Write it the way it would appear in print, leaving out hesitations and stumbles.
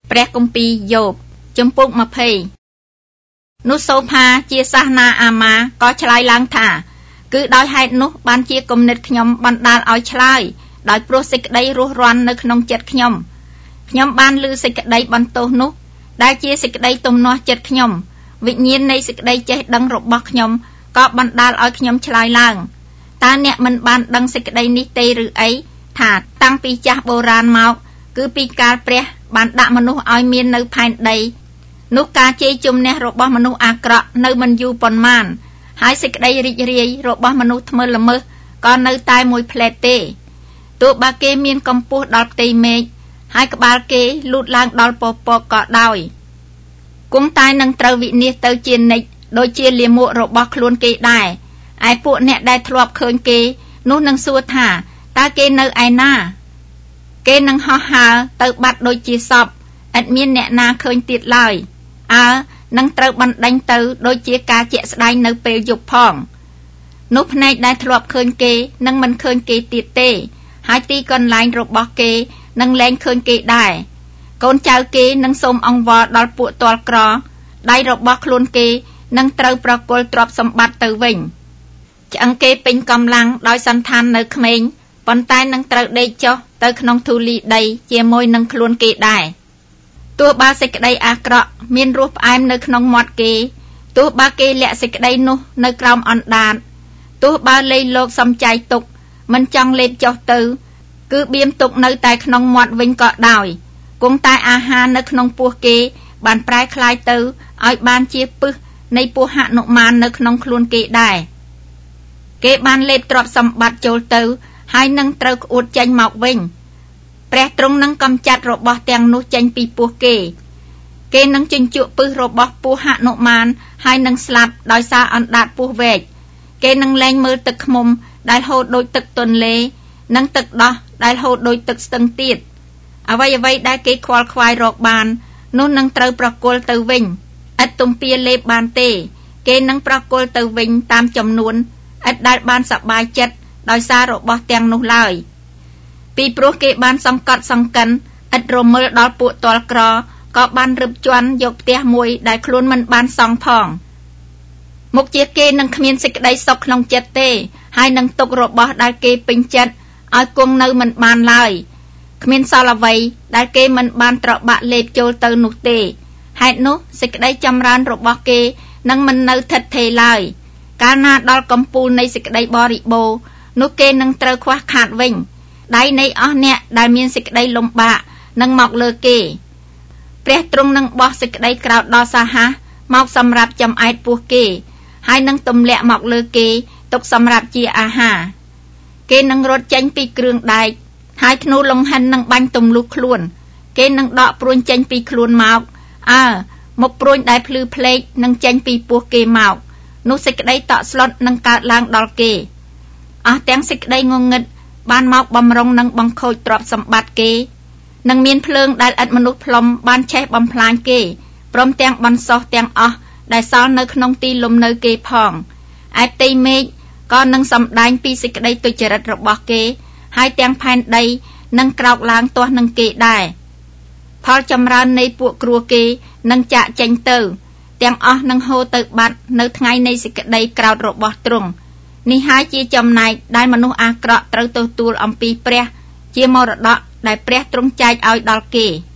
ព្រះគម្ពីរយោបជំពូក20នោះសូផាជាសាសនាអាម៉ាក៏ឆ្លើយឡើងថាគឺដោយហេតុនោះបានជាគំនិតខ្ញុំបណ្ដាលឲ្យឆ្លើយដោយព្រោះសេចក្តីរស់រាន់នៅក្នុងចិត្តខ្ញុំបានឮសេចក្តីបន្ទោសនោះដែលជាសេចក្តីទំនាស់ចិត្តខ្ញុំវិញ្ញាណនៃសេចក្តីចេះដឹងរបស់ខ្ញុំក៏បណ្ដាលឲ្យខ្ញុំឆ្លើយឡើងតើអ្នកមិនបានដឹងសេចក្តីនេះទេឬអីថាតាំងពីចាស់បុរាណមកគឺពីកាលព្រះបានដាក់មនុស្សឲ្យមាននៅផែនដីនោះការជេរជំនះរបស់មនុស្សអាក្រក់នៅមិនយូរប៉ុន្មានហើយសេចក្តីរីករាយរបស់មនុស្សថ្មើរល្មើសក៏នៅតែមួយផ្លែតទេទោះបើគេមានកម្ពស់ដល់ផ្ទៃមេឃហើយក្បាលគេលូតឡើងដល់ពពកក៏ដោយគង់តែនឹងត្រូវវិនាសទៅជានិច្ចដូចជាលាមករបស់ខ្លួនគេដែរឯពួកអ្នកដែលធ្លាប់ឃើញគេនោះនឹងសួរថាតើគេនៅឯណាគេនឹងហោះហើរទៅបាត់ដូចជាសពឥតមានអ្នកណាឃើញទៀតឡើយនឹងត្រូវបណ្ដេញទៅដូចជាការជាក់ស្ដែងនៅពេលយប់ផងនោះភ្នែកដែលធ្លាប់ឃើញគេនឹងមិនឃើញគេទៀតទេហើយទីកន្លែងរបស់គេនឹងលែងឃើញគេដែរកូនចៅគេនឹងសូមអង្វរដល់ពួកទាល់ក្រដៃរបស់ខ្លួនគេនឹងត្រូវប្រគល់ទ្រព្យសម្បត្តិទៅវិញឆ្អឹងគេពេញកម្លាំងដោយសន្តាននៅក្មេងប៉ុន្តែនឹងត្រូវដេកចុះទៅក្នុងធូលីដីជាមួយនឹងខ្លួនគេដែរទោះបើសេចក្តីអាក្រក់មានរសផ្អែមនៅក្នុងមាត់គេទោះបើគេលាក់សេចក្តីនោះនៅក្រោមអណ្ដាតទោះបើលេខលោកសំចៃទុកមិនចង់លេបចុះទៅគឺបៀមទុកនៅតែក្នុងមាត់វិញក៏ដោយគង់តែអាហារនៅក្នុងពោះគេបានប្រែក្លាយទៅឲ្យបានជាពឹសនៃពោះហនុមាននៅក្នុងខ្លួនគេដែរគេបានលេបទ្រព្យសម្បត្តិចូលទៅហើយនឹងត្រូវក្អួតចេញមកវិញព្រះទ្រង់នឹងកំចាត់របស់ទាំងនោះចេញពីពោះគេនឹងជញ្ជក់ពឹសរបស់ពោះហនុមានហើយនឹងស្លាប់ដោយសារអណ្ដាតពោះវែកគេនឹងលែងមើលទឹកឃ្មុំដែលហូរដូចទឹកទន្លេនិងទឹកដោះដែលហូរដូចទឹកស្ទឹងទៀតអ្វីដែលគេខ្វល់ខ្វាយរកបាននោះនឹងត្រូវប្រគល់ទៅវិញឥតទំពាលេបបានទេគេនឹងប្រគល់ទៅវិញតាមចំនួនឥតដែលបានសប្បាយចិត្តដោយសាររបស់ទាំងនោះឡើយពីព្រោះគេបានសង្កត់សង្កិនឥតរមិលដល់ពួកទាល់ក្រក៏បានរឹបជន់យកផ្ទះមួយដែលខ្លួនមិនបានសង់ផងមុខជាគេនឹងគ្មានសេចក្តីសុខក្នុងចិត្តទេហើយនឹងទុករបស់ដែលគេពេញចិត្តឲ្យគង់នៅមិនបានឡើយគ្មានសល់អ្វីដែលគេមិនបានត្របាក់លេបចូលទៅនោះទេហេតុនោះសេចក្តីចម្រើនរបស់គេនឹងមិននៅថិតថេរឡើយកាលណាដល់កំពូលនៃសេចក្តីបរិបូរណ៍នោះគេនឹងត្រូវខ្វះខាតវិញដៃនៃអស់អ្នកដែលមានសេចក្តីលំបាកនឹងមកលើគេព្រះទ្រង់នឹងបោះសេចក្តីក្រោធដ៏សាហាវមកសម្រាប់ចំអែតពោះគេហើយនឹងទម្លាក់មកលើគេទុកសម្រាប់ជាអាហារគេនឹងរត់ចេញពីគ្រឿងដែកហើយធ្នូលង្ហិននឹងបាញ់ទម្លុះខ្លួនគេនឹងដកព្រួញចេញពីខ្លួនមកមុខព្រួញដែលភ្លឺភ្លេកនឹងចេញពីពោះគេមកនោះសេចក្តីតក់ស្លុតនឹងកើតឡើងដល់គេអស់ទាំងសេចក្តីងងឹតបានមកបំរុងនឹងបង្ខូចទ្រព្យសម្បត្តិគេនឹងមានភ្លើងដែលឥតមនុស្សផ្លុំបានឆេះបំផ្លាញគេព្រមទាំងបន្សោះទាំងអស់ដែលសល់នៅក្នុងទីលំនៅគេផងឯផ្ទៃមេឃក៏នឹងសម្ដែងពីសេចក្តីទុច្ចរិតរបស់គេហើយទាំងផែនដីនឹងក្រោកឡើងទាស់នឹងគេដែរផលចម្រើននៃពួកគ្រួគេនឹងចាក់ចេញទៅទាំងអស់នឹងហូរទៅបាត់នៅថ្ងៃនៃសេចក្តីក្រោធរបស់ទ្រង់នេះហើយជាចំណែកដែលមនុស្សអាក្រក់ត្រូវទទួលអំពីព្រះជាមរតកដែលព្រះទ្រង់ចែកឲ្យដល់គេ